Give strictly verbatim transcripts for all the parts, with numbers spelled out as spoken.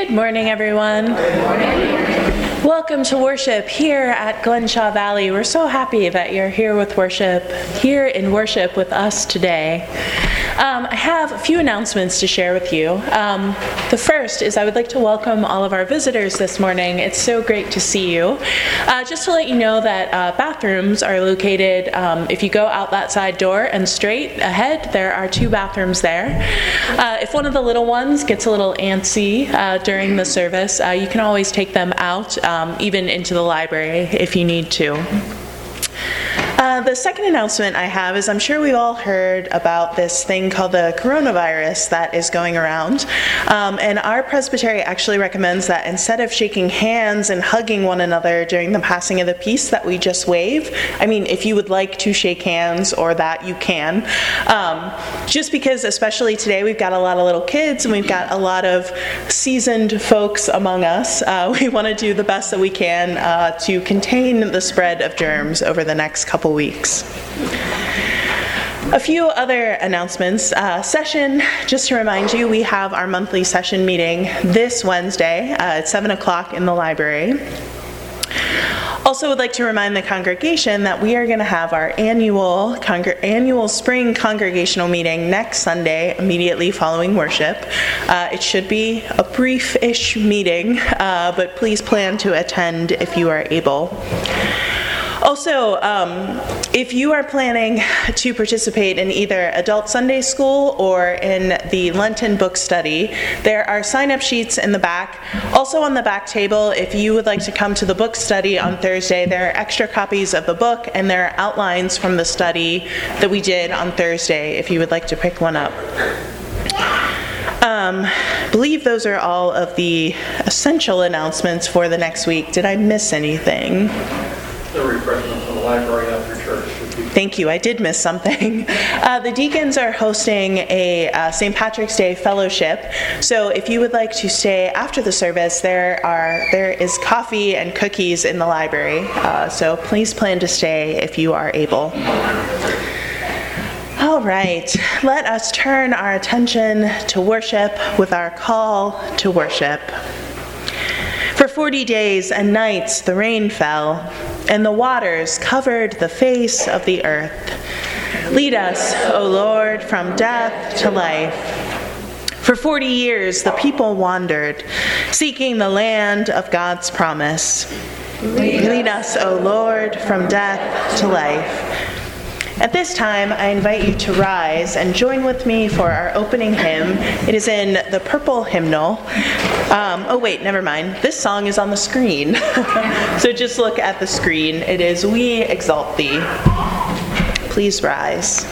Good morning, everyone. Good morning. Welcome to worship here at Glenshaw Valley. We're so happy that you're here with worship, here in worship with us today. Um, I have a few announcements to share with you. Um, the first is I would like to welcome all of our visitors this morning. It's so great to see you. Uh, just to let you know that uh, bathrooms are located, um, if you go out that side door and straight ahead, there are two bathrooms there. Uh, if one of the little ones gets a little antsy uh, during the service, uh, you can always take them out, um, even into the library if you need to. Uh, the second announcement I have is I'm sure we've all heard about this thing called the coronavirus that is going around. Um, and our presbytery actually recommends that instead of shaking hands and hugging one another during the passing of the peace, that we just wave. I mean, if you would like to shake hands or that, you can. Um, just because, especially today, we've got a lot of little kids and we've got a lot of seasoned folks among us. Uh, we want to do the best that we can uh, to contain the spread of germs over the next couple weeks. A few other announcements. Uh, session, just to remind you, we have our monthly session meeting this Wednesday uh, at seven o'clock in the library. Also would like to remind the congregation that we are going to have our annual congr- annual spring congregational meeting next Sunday, immediately following worship. Uh, it should be a brief-ish meeting, uh, but please plan to attend if you are able. Also, um, if you are planning to participate in either Adult Sunday School or in the Lenten book study, there are sign-up sheets in the back. Also on the back table, if you would like to come to the book study on Thursday, there are extra copies of the book and there are outlines from the study that we did on Thursday if you would like to pick one up. Um, I believe those are all of the essential announcements for the next week. Did I miss anything? The refreshments in the library after church. Thank you. I did miss something. Uh, the deacons are hosting a uh, Saint Patrick's Day fellowship. So if you would like to stay after the service, there are there is coffee and cookies in the library. Uh, so please plan to stay if you are able. All right. Let us turn our attention to worship with our call to worship. For forty days and nights the rain fell, and the waters covered the face of the earth. Lead us, O Lord, from death to life. For forty years the people wandered, seeking the land of God's promise. Lead us, O Lord, from death to life. At this time, I invite you to rise and join with me for our opening hymn. It is in the purple hymnal. Um, oh wait, never mind. This song is on the screen. So just look at the screen. It is We Exalt Thee. Please rise.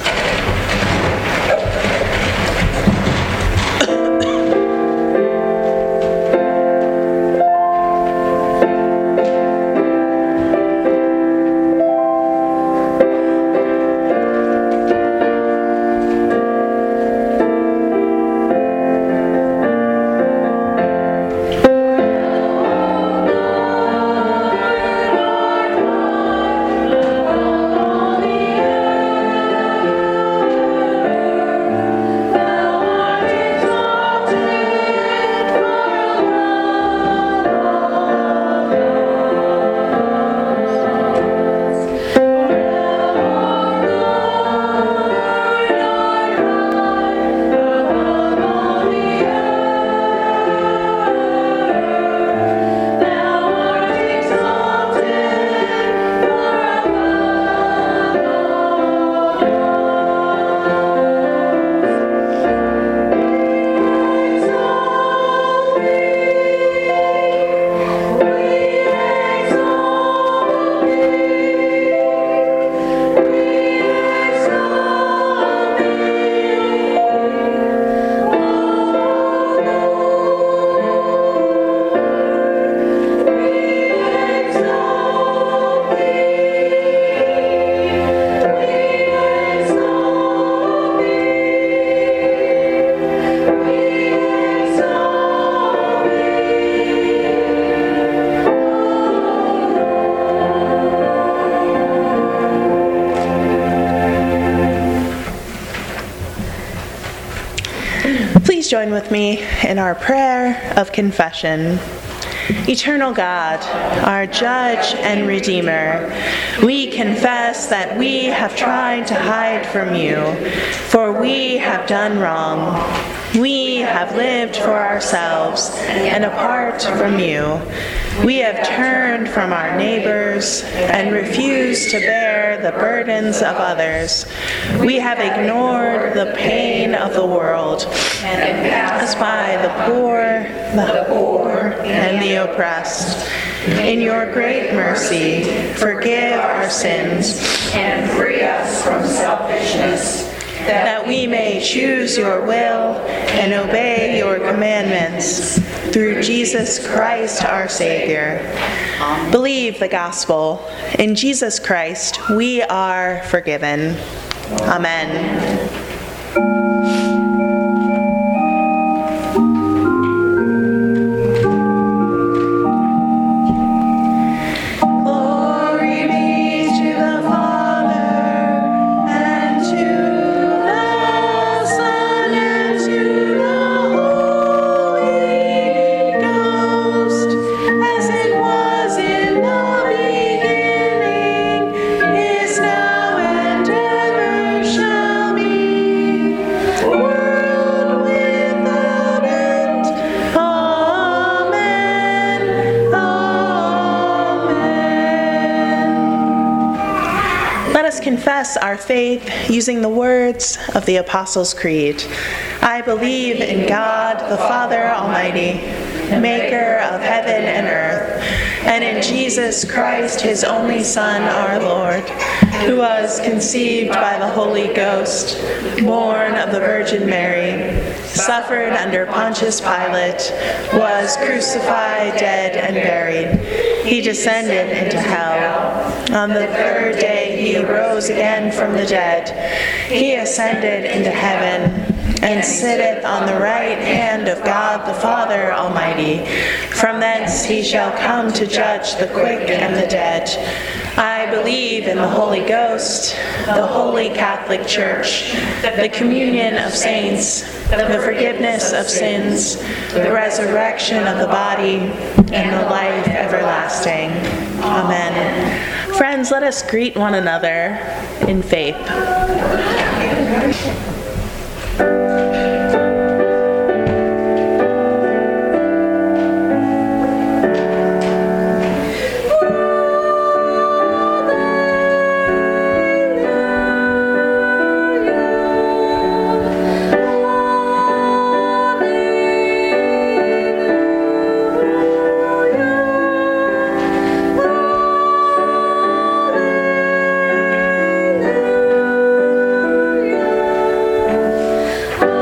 join with me in our prayer of confession. Eternal God, our Judge and Redeemer, we confess that we have tried to hide from you, for we have done wrong. We have lived for ourselves and apart from you. We have turned from our neighbors and refused to bear the burdens of others. We have ignored the pain of the world and passed by the poor, the poor, and the oppressed. In your great mercy, forgive our sins and free us from selfishness, that we may choose your will and obey your commandments. Through Jesus Christ our Savior. Believe the gospel. In Jesus Christ we are forgiven. Amen. Confess our faith using the words of the Apostles' Creed. I believe in God, the Father Almighty, maker of heaven and earth, and in Jesus Christ, his only Son, our Lord, who was conceived by the Holy Ghost, born of the Virgin Mary, suffered under Pontius Pilate, was crucified, dead, and buried. He descended into hell. On the third day he rose again from the dead. He ascended into heaven and sitteth on the right hand of God the Father Almighty. From thence he shall come to judge the quick and the dead. I believe in the Holy Ghost, the Holy Catholic Church, the communion of saints, the forgiveness of sins, the resurrection of the body, and the life everlasting. Amen. Friends, let us greet one another in faith. Oh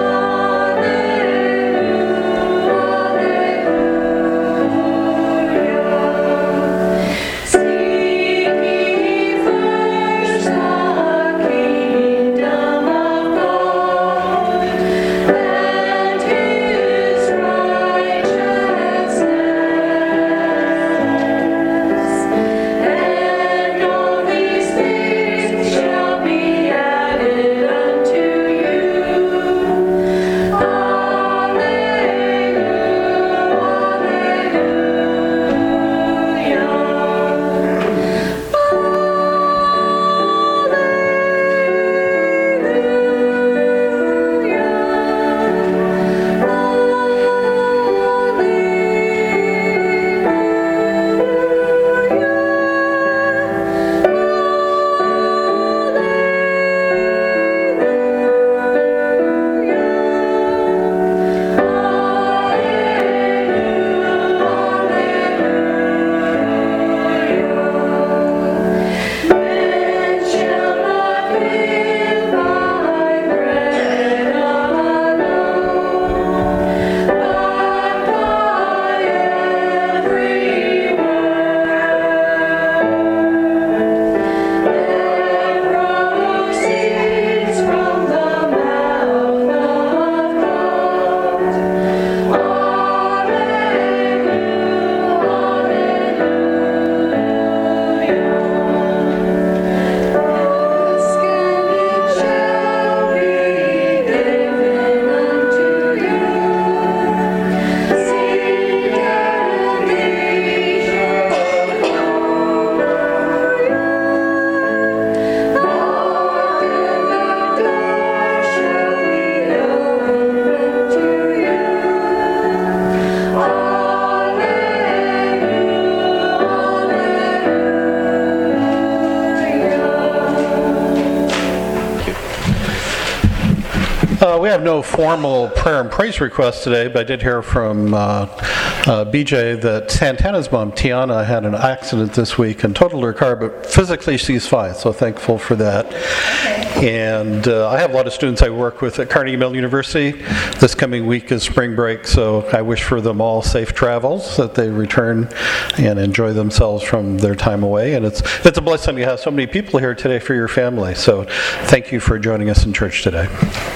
Uh, we have no formal prayer and praise requests today, but I did hear from uh, uh, B J that Santana's mom, Tiana, had an accident this week and totaled her car, but physically she's fine, so thankful for that. Okay. And uh, I have a lot of students I work with at Carnegie Mellon University. This coming week is spring break, so I wish for them all safe travels, that they return and enjoy themselves from their time away. And it's it's a blessing to have so many people here today for your family, so thank you for joining us in church today.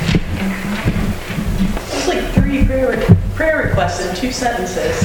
It's like three prayer, prayer requests in two sentences.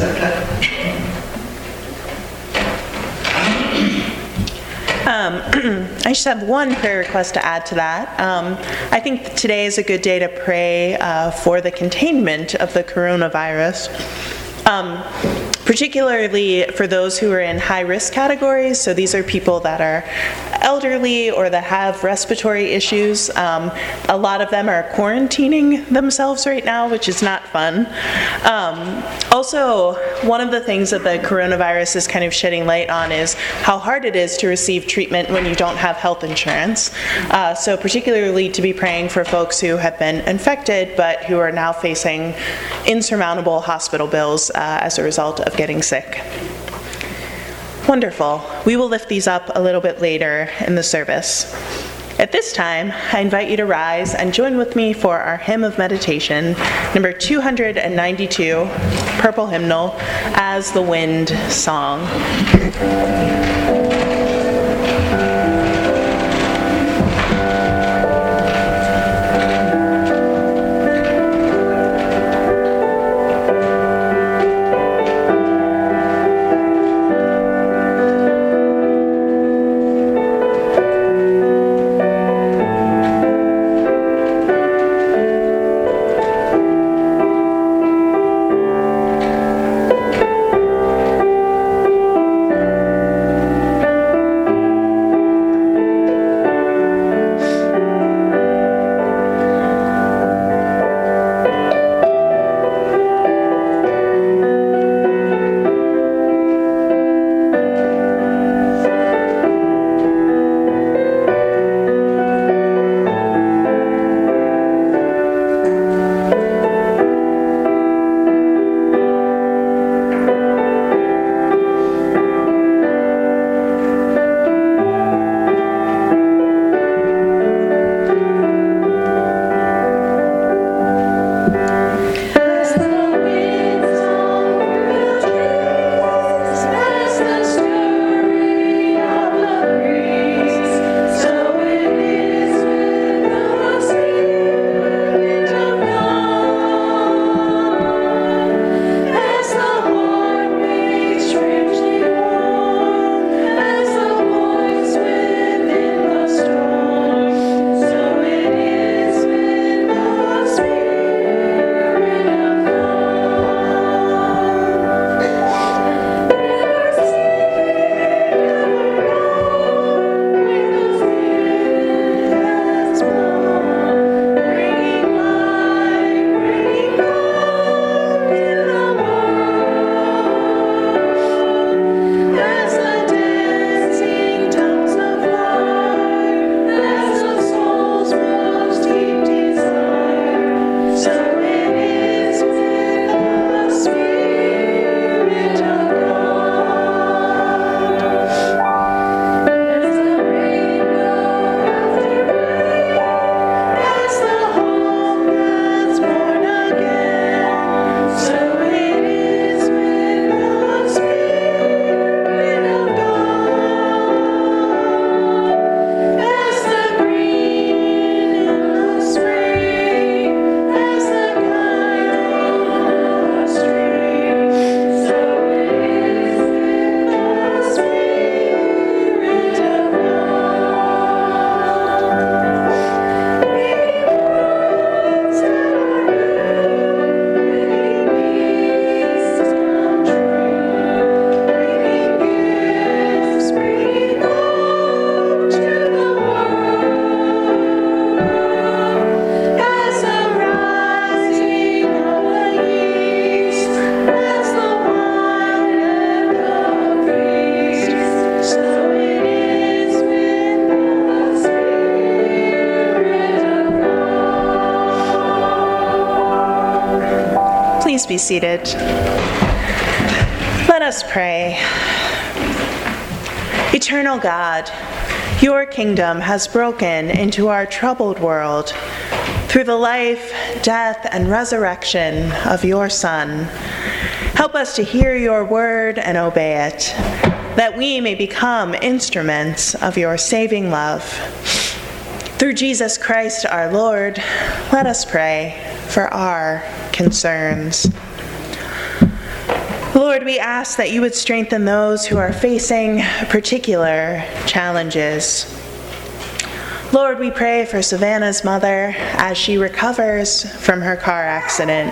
Um, I just have one prayer request to add to that. Um, I think that today is a good day to pray uh, for the containment of the coronavirus. Um, particularly for those who are in high-risk categories. So these are people that are elderly or that have respiratory issues. Um, a lot of them are quarantining themselves right now, which is not fun. Um, also, one of the things that the coronavirus is kind of shedding light on is how hard it is to receive treatment when you don't have health insurance. Uh, so particularly to be praying for folks who have been infected but who are now facing insurmountable hospital bills uh, as a result of getting sick. Wonderful. We will lift these up a little bit later in the service. At this time, I invite you to rise and join with me for our hymn of meditation, number two hundred ninety-two, Purple Hymnal, As the Wind Song. be seated. Let us pray. Eternal God, your kingdom has broken into our troubled world through the life, death, and resurrection of your Son. Help us to hear your word and obey it, that we may become instruments of your saving love. Through Jesus Christ our Lord, let us pray for our concerns. Lord, we ask that you would strengthen those who are facing particular challenges. Lord, we pray for Savannah's mother as she recovers from her car accident.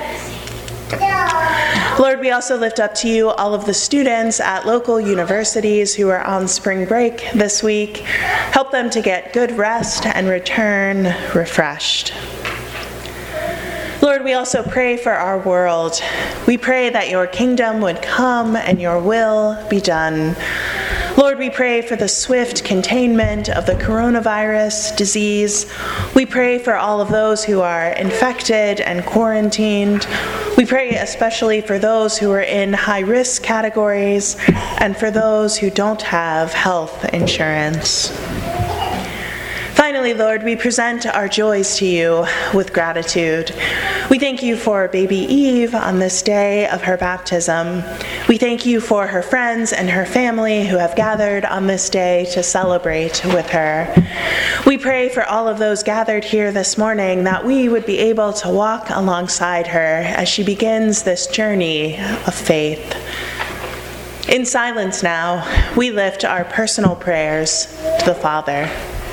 Lord, we also lift up to you all of the students at local universities who are on spring break this week. Help them to get good rest and return refreshed. Lord, we also pray for our world. We pray that your kingdom would come and your will be done. Lord, we pray for the swift containment of the coronavirus disease. We pray for all of those who are infected and quarantined. We pray especially for those who are in high-risk categories and for those who don't have health insurance. Finally, Lord, we present our joys to you with gratitude. We thank you for baby Eve on this day of her baptism. We thank you for her friends and her family who have gathered on this day to celebrate with her. We pray for all of those gathered here this morning that we would be able to walk alongside her as she begins this journey of faith. In silence now, we lift our personal prayers to the Father.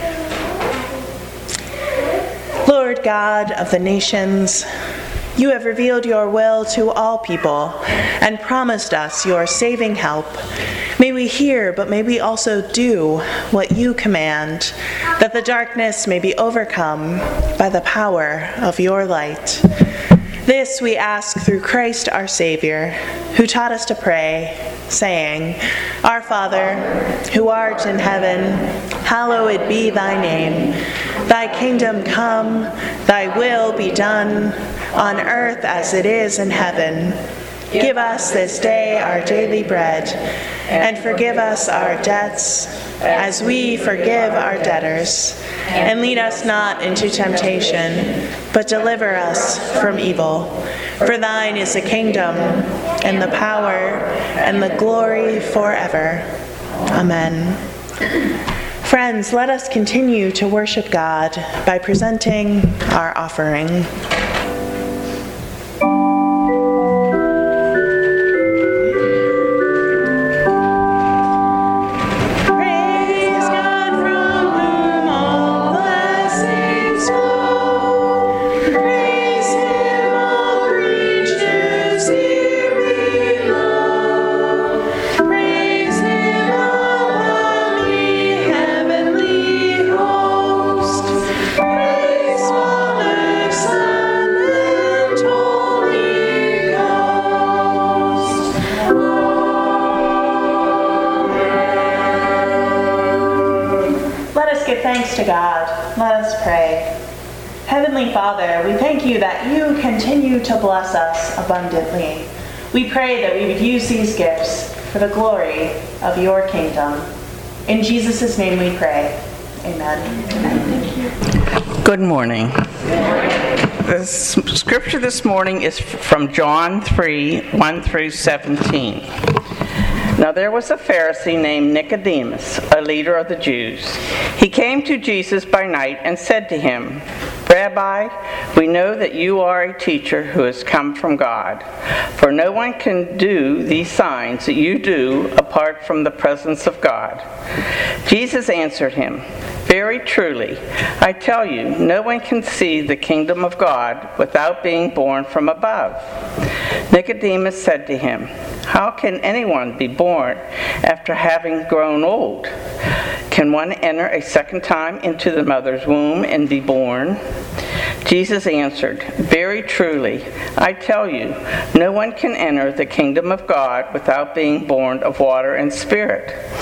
Lord God of the nations, you have revealed your will to all people and promised us your saving help. May we hear, but may we also do what you command, that the darkness may be overcome by the power of your light. This we ask through Christ our Savior, who taught us to pray, saying, Our Father, who art in heaven, hallowed be thy name. Thy kingdom come, thy will be done, on earth as it is in heaven. Give us this day our daily bread, and forgive us our debts, as we forgive our debtors. And lead us not into temptation, but deliver us from evil. For thine is the kingdom, and the power, and the glory forever. Amen. Friends, let us continue to worship God by presenting our offering. Thanks to God. Let us pray. Heavenly Father, we thank you that you continue to bless us abundantly. We pray that we would use these gifts for the glory of your kingdom. In Jesus' name we pray. Amen. Amen. Thank you. Good morning. The scripture this morning is from John three, one through seventeen. Now there was a Pharisee named Nicodemus, a leader of the Jews. He came to Jesus by night and said to him, Rabbi, we know that you are a teacher who has come from God, for no one can do these signs that you do apart from the presence of God. Jesus answered him, Very truly, I tell you, no one can see the kingdom of God without being born from above. Nicodemus said to him, How can anyone be born after having grown old? Can one enter a second time into the mother's womb and be born? Jesus answered, Very truly, I tell you, no one can enter the kingdom of God without being born of water and spirit.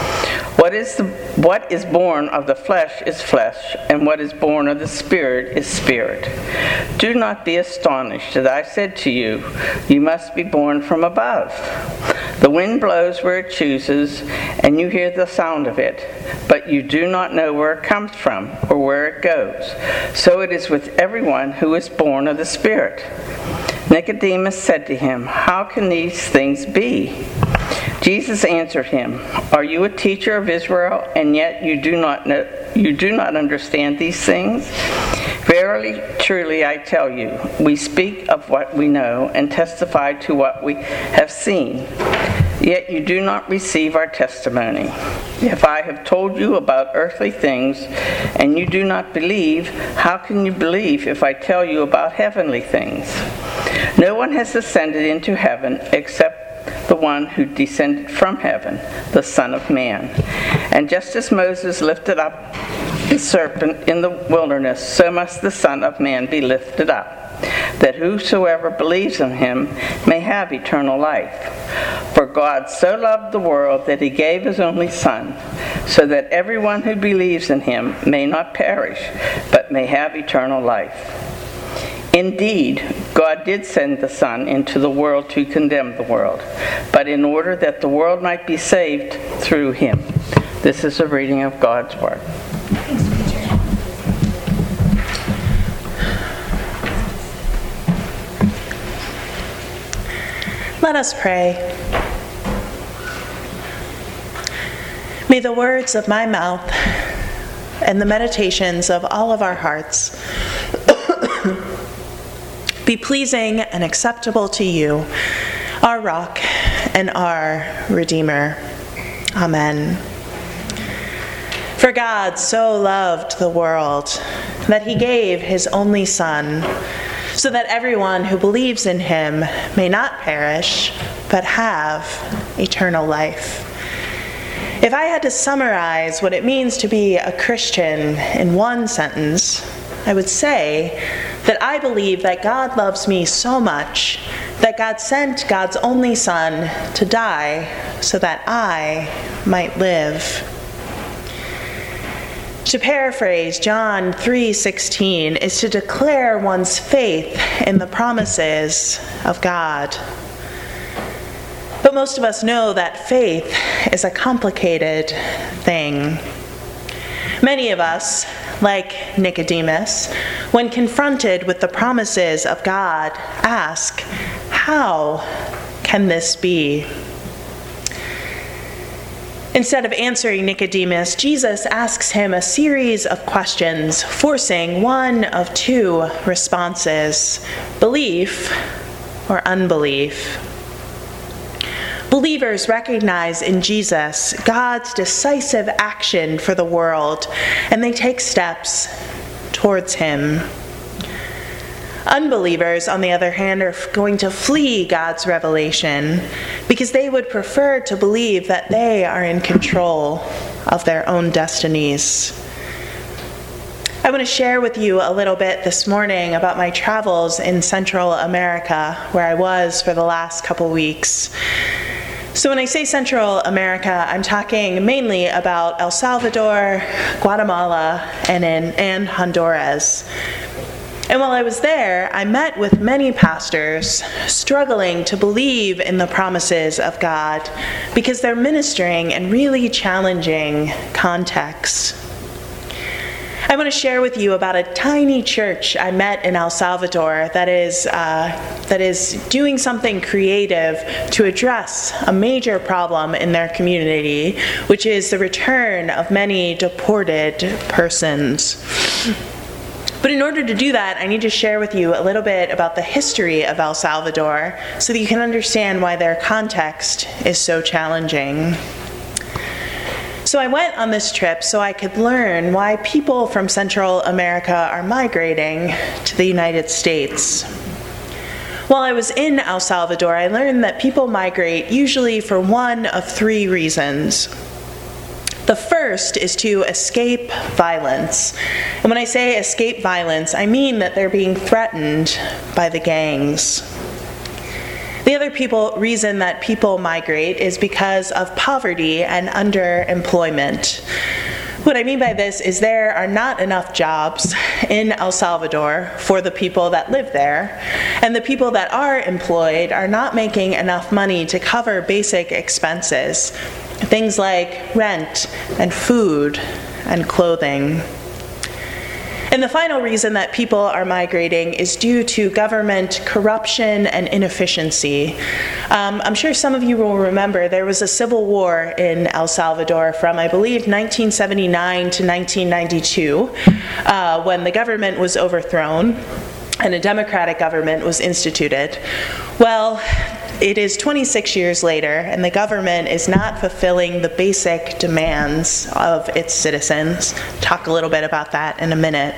What is the what is born of the flesh is flesh, and what is born of the Spirit is spirit. Do not be astonished that I said to you, you must be born from above. The wind blows where it chooses, and you hear the sound of it, but you do not know where it comes from or where it goes. So it is with everyone who is born of the Spirit. Nicodemus said to him, how can these things be? Jesus answered him, are you a teacher of Israel, and yet you do not know, you do not understand these things? Verily, truly, I tell you, we speak of what we know and testify to what we have seen, yet you do not receive our testimony. If I have told you about earthly things and you do not believe, how can you believe if I tell you about heavenly things? No one has ascended into heaven except the one who descended from heaven, the Son of Man. And just as Moses lifted up the serpent in the wilderness, so must the Son of Man be lifted up, that whosoever believes in him may have eternal life. For God so loved the world that he gave his only Son, so that everyone who believes in him may not perish, but may have eternal life. Indeed, God did send the Son into the world to condemn the world, but in order that the world might be saved through him. This is a reading of God's Word. Let us pray. May the words of my mouth and the meditations of all of our hearts be pleasing and acceptable to you, our rock and our Redeemer. Amen. For God so loved the world that he gave his only Son, so that everyone who believes in him may not perish, but have eternal life. If I had to summarize what it means to be a Christian in one sentence, I would say that I believe that God loves me so much that God sent God's only Son to die so that I might live. To paraphrase John three sixteen is to declare one's faith in the promises of God. But most of us know that faith is a complicated thing. Many of us, like Nicodemus, when confronted with the promises of God, ask, how can this be? Instead of answering Nicodemus, Jesus asks him a series of questions, forcing one of two responses: belief or unbelief. Believers recognize in Jesus God's decisive action for the world, and they take steps towards him. Unbelievers, on the other hand, are going to flee God's revelation because they would prefer to believe that they are in control of their own destinies. I want to share with you a little bit this morning about my travels in Central America, where I was for the last couple weeks. So when I say Central America, I'm talking mainly about El Salvador, Guatemala, and, in, and Honduras. And while I was there, I met with many pastors struggling to believe in the promises of God because they're ministering in really challenging contexts. I want to share with you about a tiny church I met in El Salvador that is uh, that is doing something creative to address a major problem in their community, which is the return of many deported persons. But in order to do that, I need to share with you a little bit about the history of El Salvador so that you can understand why their context is so challenging. So I went on this trip so I could learn why people from Central America are migrating to the United States. While I was in El Salvador, I learned that people migrate usually for one of three reasons. The first is to escape violence. And when I say escape violence, I mean that they're being threatened by the gangs. The other people, reason that people migrate is because of poverty and underemployment. What I mean by this is there are not enough jobs in El Salvador for the people that live there, and the people that are employed are not making enough money to cover basic expenses, things like rent and food and clothing. And the final reason that people are migrating is due to government corruption and inefficiency. Um, I'm sure some of you will remember there was a civil war in El Salvador from, I believe, nineteen seventy-nine to nineteen ninety-two, uh, when the government was overthrown and a democratic government was instituted. Well, it is twenty-six years later, and the government is not fulfilling the basic demands of its citizens. Talk a little bit about that in a minute.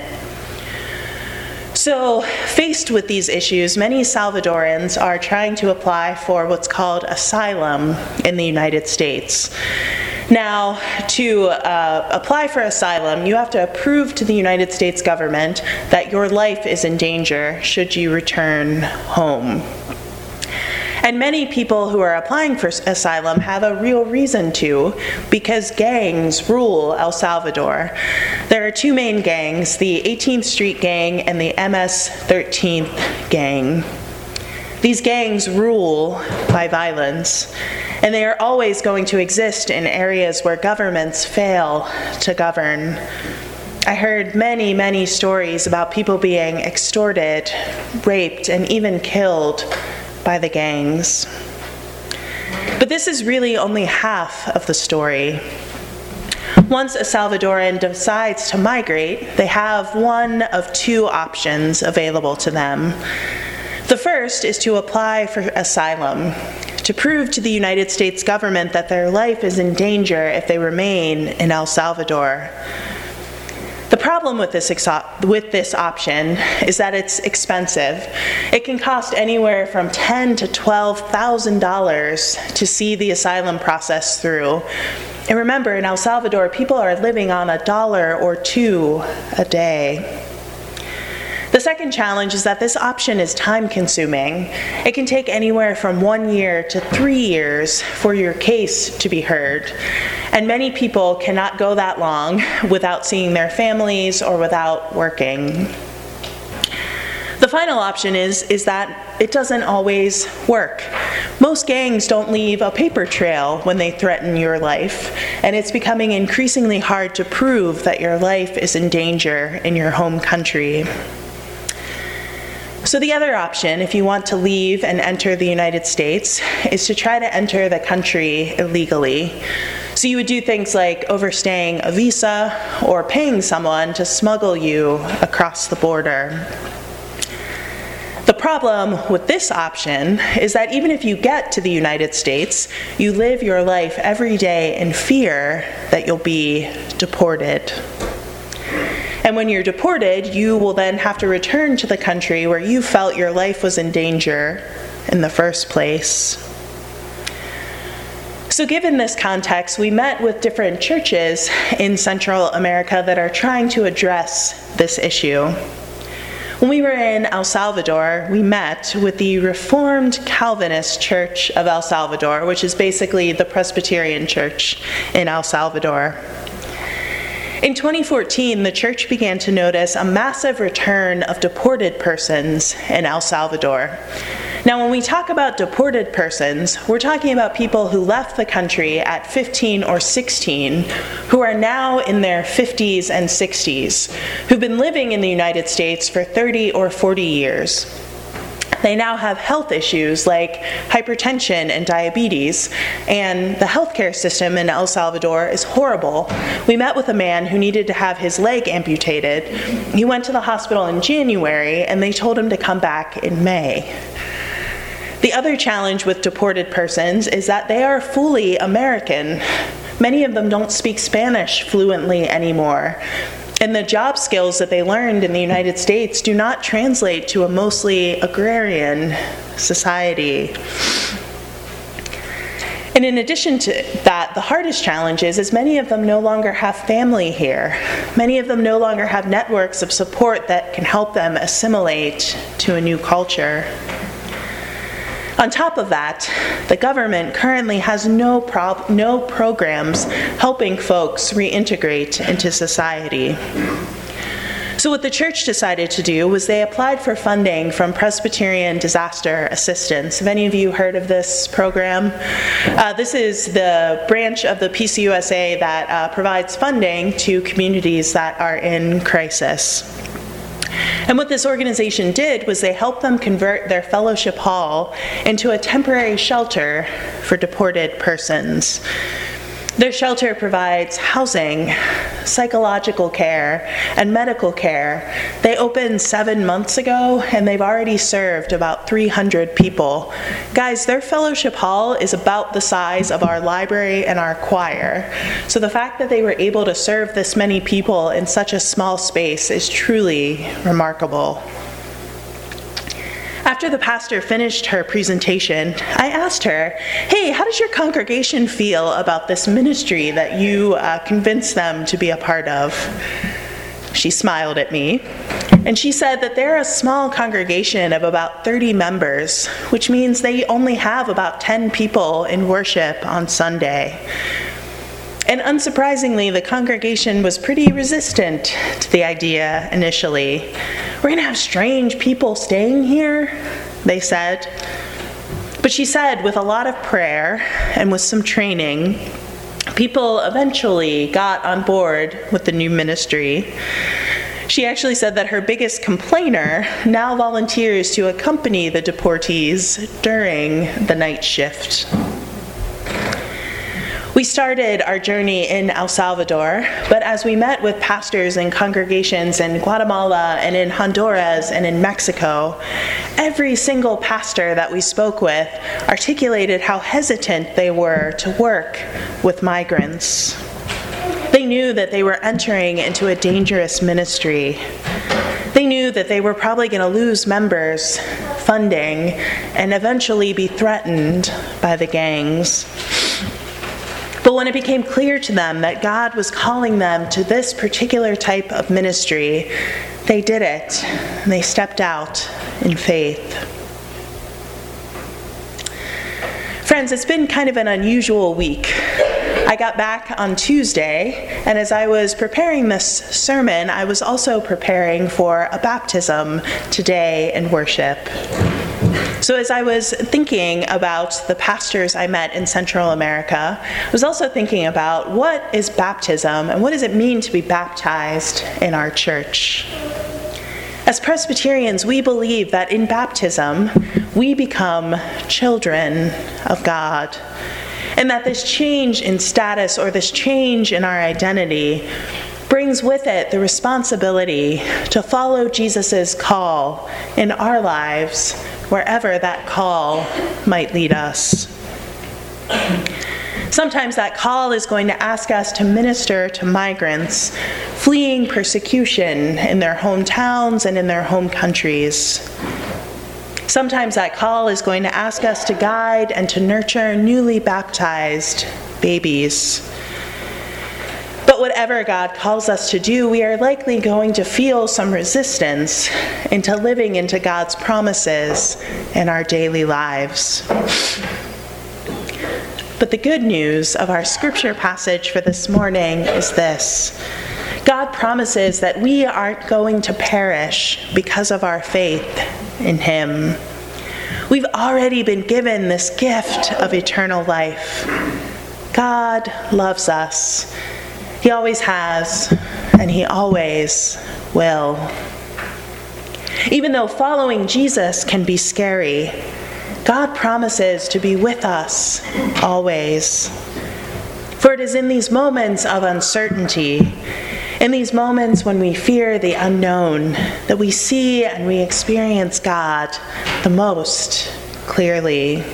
So, faced with these issues, many Salvadorans are trying to apply for what's called asylum in the United States. Now, to uh, apply for asylum, you have to prove to the United States government that your life is in danger should you return home. And many people who are applying for asylum have a real reason to, because gangs rule El Salvador. There are two main gangs, the eighteenth Street Gang and the M S thirteenth Gang. These gangs rule by violence, and they are always going to exist in areas where governments fail to govern. I heard many, many stories about people being extorted, raped, and even killed by the gangs. But this is really only half of the story. Once a Salvadoran decides to migrate, they have one of two options available to them. The first is to apply for asylum, to prove to the United States government that their life is in danger if they remain in El Salvador. The problem with this, exo- with this option is that it's expensive. It can cost anywhere from ten thousand to twelve thousand dollars to see the asylum process through. And remember, in El Salvador, people are living on a dollar or two a day. The second challenge is that this option is time-consuming. It can take anywhere from one year to three years for your case to be heard. And many people cannot go that long without seeing their families or without working. The final option is, is that it doesn't always work. Most gangs don't leave a paper trail when they threaten your life, and it's becoming increasingly hard to prove that your life is in danger in your home country. So the other option, if you want to leave and enter the United States, is to try to enter the country illegally. So you would do things like overstaying a visa or paying someone to smuggle you across the border. The problem with this option is that even if you get to the United States, you live your life every day in fear that you'll be deported. And when you're deported, you will then have to return to the country where you felt your life was in danger in the first place. So given this context, we met with different churches in Central America that are trying to address this issue. When we were in El Salvador, we met with the Reformed Calvinist Church of El Salvador, which is basically the Presbyterian Church in El Salvador. In twenty fourteen, the church began to notice a massive return of deported persons in El Salvador. Now, when we talk about deported persons, we're talking about people who left the country at fifteen or sixteen, who are now in their fifties and sixties, who've been living in the United States for thirty or forty years. They now have health issues like hypertension and diabetes, and the healthcare system in El Salvador is horrible. We met with a man who needed to have his leg amputated. He went to the hospital in January, and they told him to come back in May. The other challenge with deported persons is that they are fully American. Many of them don't speak Spanish fluently anymore. And the job skills that they learned in the United States do not translate to a mostly agrarian society. And in addition to that, the hardest challenge is, is many of them no longer have family here. Many of them no longer have networks of support that can help them assimilate to a new culture. On top of that, the government currently has no prob- no programs helping folks reintegrate into society. So what the church decided to do was they applied for funding from Presbyterian Disaster Assistance. Have any of you heard of this program? Uh, this is the branch of the P C U S A that uh, provides funding to communities that are in crisis. And what this organization did was they helped them convert their fellowship hall into a temporary shelter for deported persons. Their shelter provides housing, psychological care, and medical care. They opened seven months ago, and they've already served about three hundred people. Guys, their fellowship hall is about the size of our library and our choir. So the fact that they were able to serve this many people in such a small space is truly remarkable. After the pastor finished her presentation, I asked her, hey, how does your congregation feel about this ministry that you uh, convinced them to be a part of? She smiled at me, and she said that they're a small congregation of about thirty members, which means they only have about ten people in worship on Sunday. And unsurprisingly, the congregation was pretty resistant to the idea initially. We're going to have strange people staying here, they said. But she said with a lot of prayer and with some training, people eventually got on board with the new ministry. She actually said that her biggest complainer now volunteers to accompany the deportees during the night shift. We started our journey in El Salvador, but as we met with pastors and congregations in Guatemala and in Honduras and in Mexico, every single pastor that we spoke with articulated how hesitant they were to work with migrants. They knew that they were entering into a dangerous ministry. They knew that they were probably going to lose members, funding, and eventually be threatened by the gangs. But when it became clear to them that God was calling them to this particular type of ministry, they did it, and they stepped out in faith. Friends, it's been kind of an unusual week. I got back on Tuesday, and as I was preparing this sermon, I was also preparing for a baptism today in worship. So as I was thinking about the pastors I met in Central America, I was also thinking about what is baptism and what does it mean to be baptized in our church. As Presbyterians, we believe that in baptism, we become children of God, and that this change in status or this change in our identity brings with it the responsibility to follow Jesus' call in our lives, wherever that call might lead us. Sometimes that call is going to ask us to minister to migrants fleeing persecution in their hometowns and in their home countries. Sometimes that call is going to ask us to guide and to nurture newly baptized babies. But whatever God calls us to do, we are likely going to feel some resistance into living into God's promises in our daily lives. But the good news of our scripture passage for this morning is this: God promises that we aren't going to perish because of our faith in Him. We've already been given this gift of eternal life. God loves us. He always has, and He always will. Even though following Jesus can be scary, God promises to be with us always. For it is in these moments of uncertainty, in these moments when we fear the unknown, that we see and we experience God the most clearly.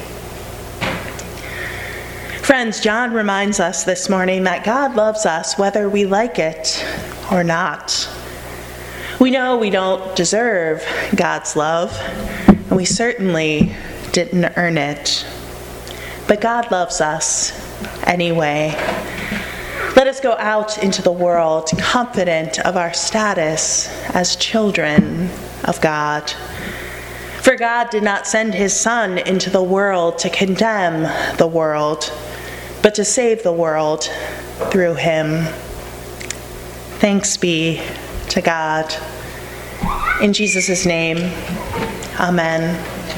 Friends, John reminds us this morning that God loves us whether we like it or not. We know we don't deserve God's love, and we certainly didn't earn it. But God loves us anyway. Let us go out into the world confident of our status as children of God. For God did not send his Son into the world to condemn the world, but to save the world through him. Thanks be to God. In Jesus' name, amen.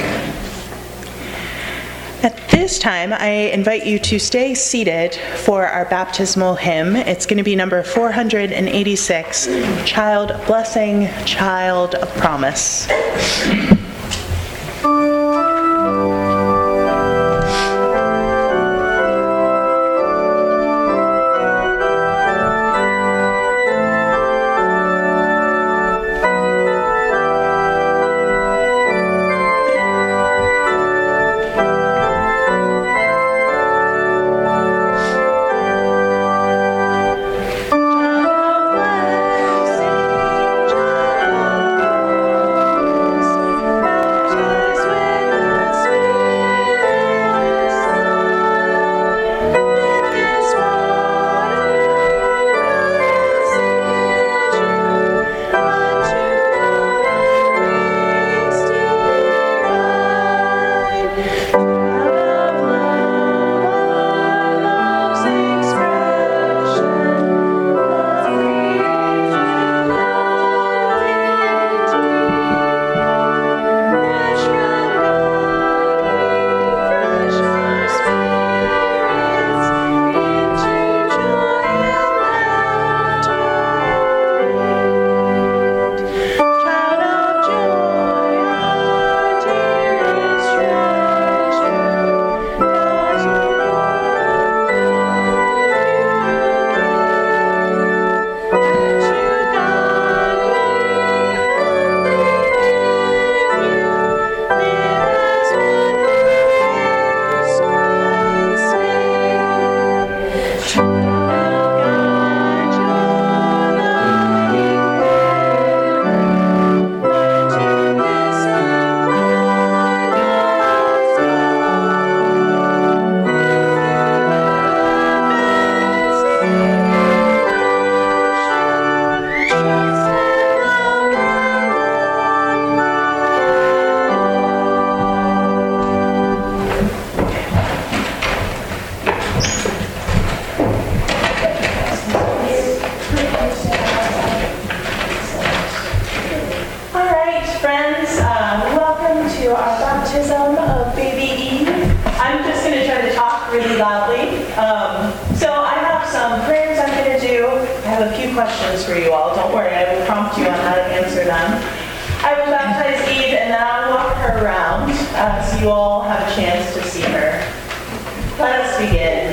At this time, I invite you to stay seated for our baptismal hymn. It's going to be number four hundred eighty-six, Child of Blessing, Child of Promise. Questions for you all. Don't worry, I will prompt you on how to answer them. I will baptize Eve and then I'll walk her around uh, so you all have a chance to see her. Let us begin.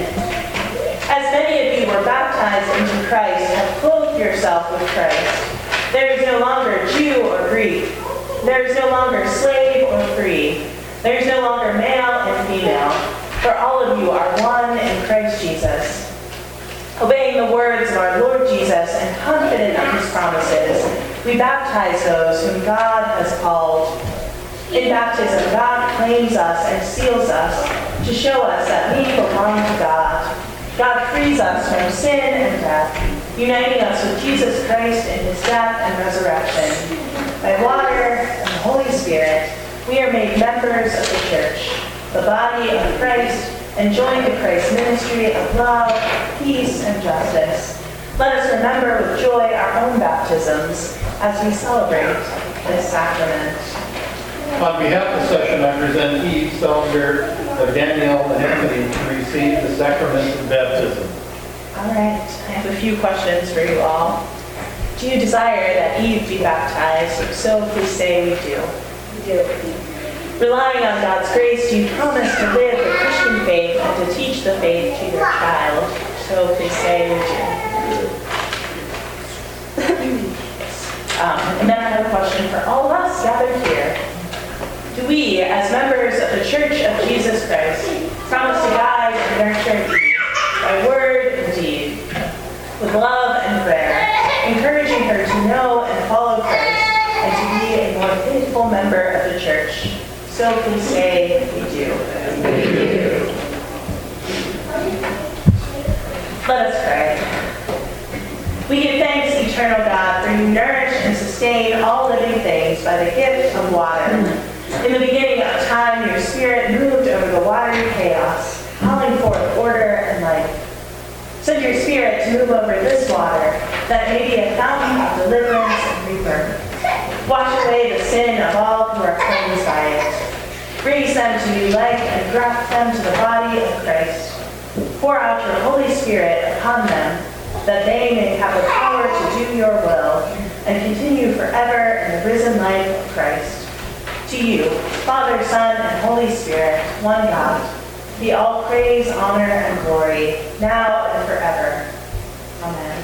As many of you were baptized into Christ, have clothed yourself with Christ. There is no longer Jew or Greek. There is no longer slave or free. There is no longer male and female. For all of you are one in Christ Jesus. Obeying the words of our Lord Jesus and confident of his promises, we baptize those whom God has called. In baptism, God claims us and seals us to show us that we belong to God. God frees us from sin and death, uniting us with Jesus Christ in his death and resurrection. By water and the Holy Spirit, we are made members of the church, the body of Christ, and joined to Christ's ministry of love, peace, and justice. Let us remember with joy our own baptisms as we celebrate this sacrament. On behalf of the session, I present Eve Selinger, Danielle, and Anthony to receive the sacrament of baptism. All right, I have a few questions for you all. Do you desire that Eve be baptized? If so, please say we do. We do. Relying on God's grace, do you promise to live the Christian faith and to teach the faith to your child? So please say we do. um, and then I have a question for all of us gathered here. Do we, as members of the Church of Jesus Christ, promise to guide and nurture Eve by word and deed, with love and prayer, encouraging her to know and follow Christ and to be a more faithful member of the church? So please say we do. We do. Let us pray. We give thanks, eternal God, for you nourish and sustain all living things by the gift of water. In the beginning of time, your Spirit moved over the watery chaos, calling forth order and life. Send your Spirit to move over this water, that may be a fountain of deliverance and rebirth. Wash away the sin of all who are cleansed by it. Raise them to new life and graft them to the body of Christ. Pour out your Holy Spirit upon them, that they may have the power to do your will and continue forever in the risen life of Christ. To you, Father, Son, and Holy Spirit, one God, be all praise, honor, and glory, now and forever. Amen.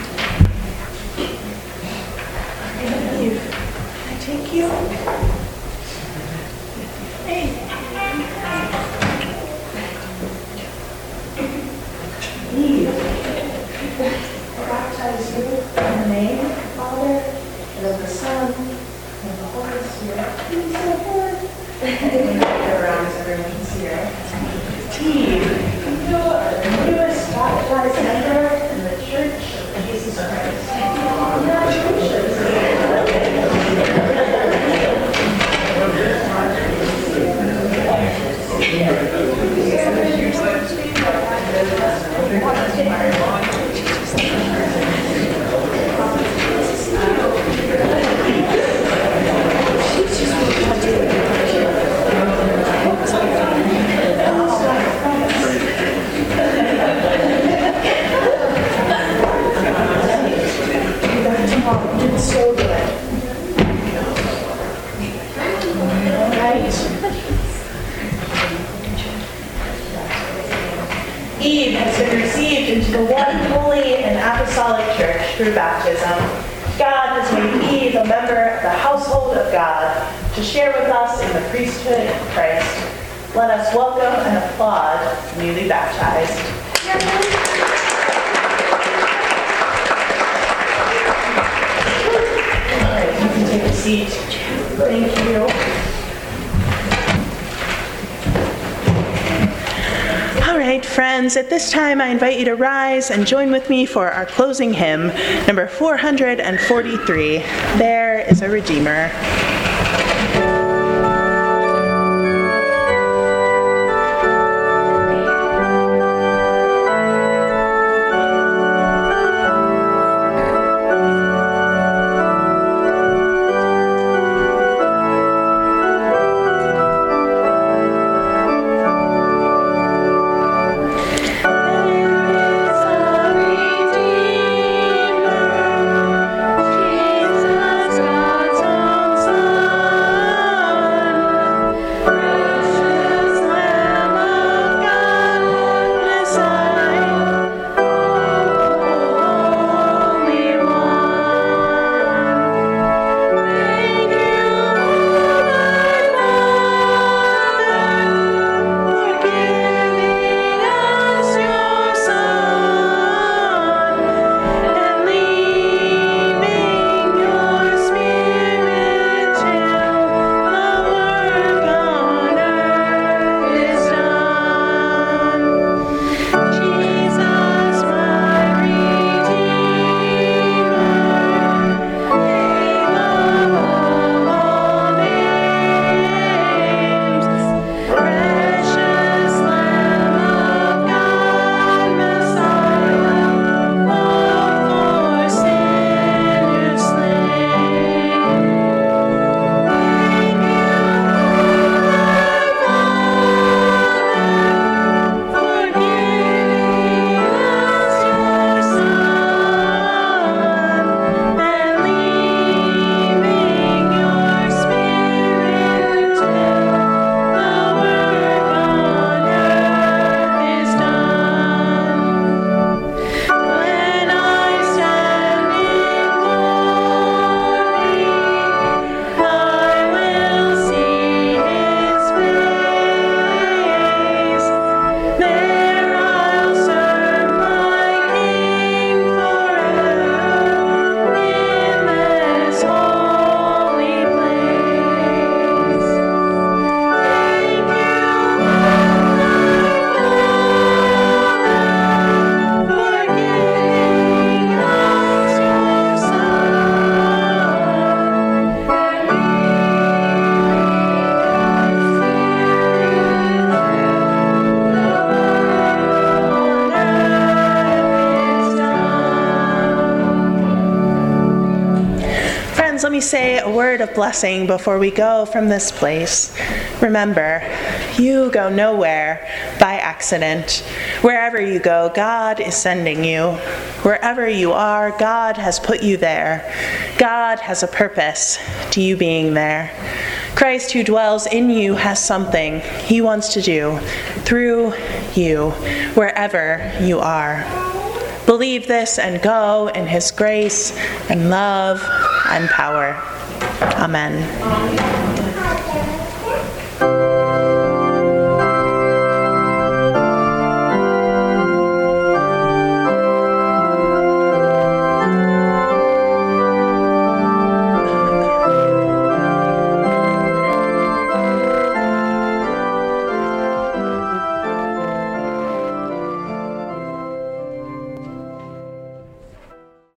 Thank you. Can I take you? Hey. Eve, I baptize you in the name of the Father, and of the Son, and of the Holy Spirit. He's so good. And go around so everyone can see her. Eve, you are the newest baptized member in the Church of Jesus Christ. It's so good. All right. Eve has been received into the one holy and apostolic church through baptism. God has made Eve a member of the household of God to share with us in the priesthood of Christ. Let us welcome and applaud newly baptized. Take a seat. Thank you. All right, friends, at this time I invite you to rise and join with me for our closing hymn, number four hundred forty-three, There is a Redeemer. Jesus, God's own Son. me say a word of blessing before we go from this place. Remember, you go nowhere by accident. Wherever you go, God is sending you. Wherever you are, God has put you there. God has a purpose to you being there. Christ who dwells in you has something he wants to do through you, wherever you are. Believe this and go in his grace and love and power. Amen.